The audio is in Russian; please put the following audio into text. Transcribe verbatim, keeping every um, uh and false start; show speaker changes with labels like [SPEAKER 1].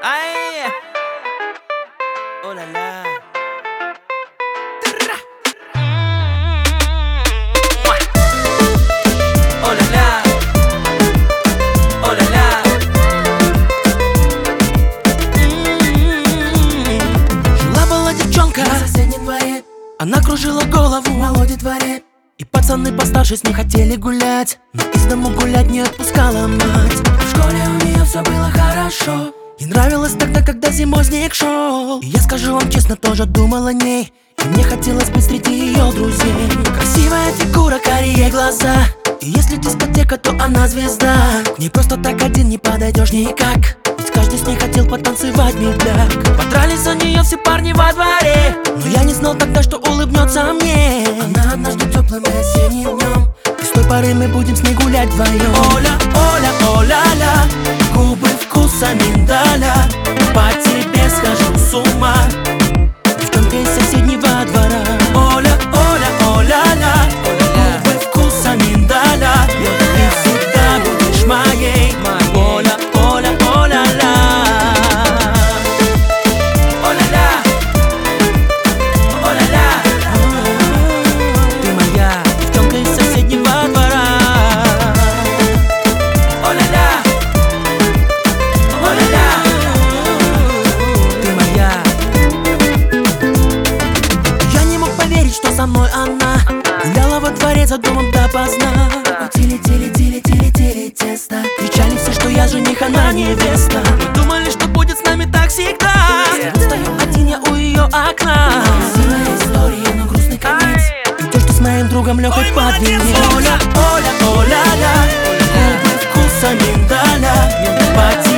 [SPEAKER 1] Ay, oh la la. Oh la la. Oh la la.
[SPEAKER 2] Жила-была девчонка
[SPEAKER 3] на соседнем дворе,
[SPEAKER 2] она кружила голову
[SPEAKER 3] в молоде дворе.
[SPEAKER 2] И пацаны постарше с ней хотели гулять, но из дому гулять не отпускала мать.
[SPEAKER 3] В школе у нее все было хорошо.
[SPEAKER 2] И нравилось тогда, когда зимой снег шел. И я скажу вам честно, тоже думал о ней. И мне хотелось быть среди ее друзей. Красивая фигура, карие глаза. И если дискотека, то она звезда. К ней просто так один не подойдешь никак. Ведь каждый с ней хотел потанцевать медляк. Подрались за нее все парни во дворе, но я не знал тогда, что улыбнется мне.
[SPEAKER 3] Она однажды теплым и осенним днем,
[SPEAKER 2] И с той поры мы будем с ней гулять вдвоем. Оля, Оля, Оля-ля, губы вкуса миндаля. По тебе схожу с ума, девчонка из соседнего двора. Оля, Оля, Оля-ля, губы вкуса миндаля. Ты всегда будешь моей. Оля, Оля, Оля-ля.
[SPEAKER 1] Оля-ля. Оля-ля.
[SPEAKER 2] Ты моя девчонка из соседнего двора.
[SPEAKER 1] Оля-ля. Оля-ля.
[SPEAKER 2] Ты моя. Я не мог поверить, что со мной она гуляла во дворе за домом допоздна.
[SPEAKER 3] тили, тили, тили, тили, тили, тесто.
[SPEAKER 2] Кричали все, что я жених, она невеста. Мы думали, что будет с нами так всегда. Стою один я у ее окна.
[SPEAKER 3] Красивая история, но грустный конец.
[SPEAKER 2] И то, что с моим другом Лехой под венец. Оля, Оля, Оля-ля, губы вкуса миндаля. По